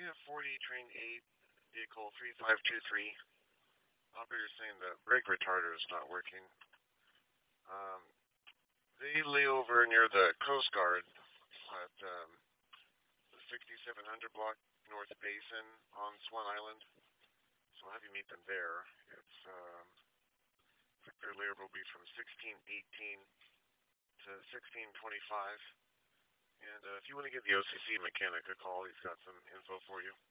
40 Train 8, Vehicle 3523. Operator saying the brake retarder is not working. They lay over near the Coast Guard at the 6700 block North Basin on Swan Island. So I'll have you meet them there. Their layer will be from 1618 to 1625. And if you want to give the OCC mechanic a call, he's got some info for you.